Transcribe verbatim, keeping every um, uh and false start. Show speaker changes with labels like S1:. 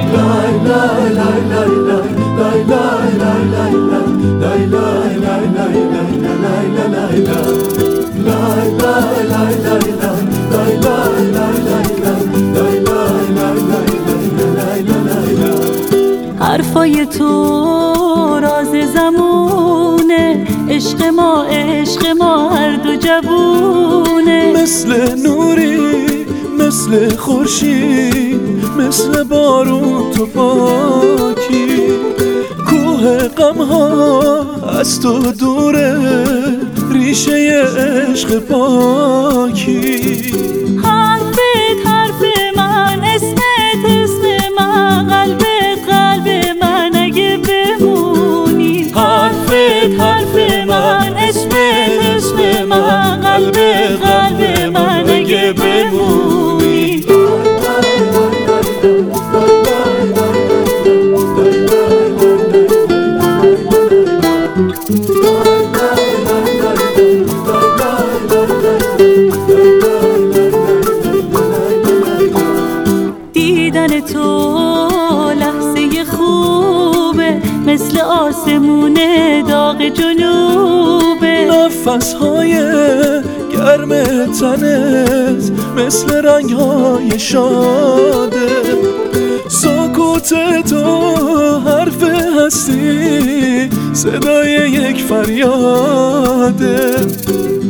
S1: حرفای تو راز زمونه، عشق ما عشق ما هر دو جوونه.
S2: مثل نوری مثل خورشید، مثل بارون تو پاکی. کوه غم‌ها از تو دوره، ریشه عشق پاکی.
S1: حرفت حرف من، اسمت اسم من، قلبت قلب من اگه بمونی.
S2: حرفت حرف من، اسمت اسم من، قلبت قلب من اگه بمونی.
S1: دیدن تو لحظه خوبه، مثل آسمون داغ جنوبه.
S2: نفس‌های گرم تنت مثل رنگ‌های شاده. سکوت تو حرف هستی، صدای یک فریاده.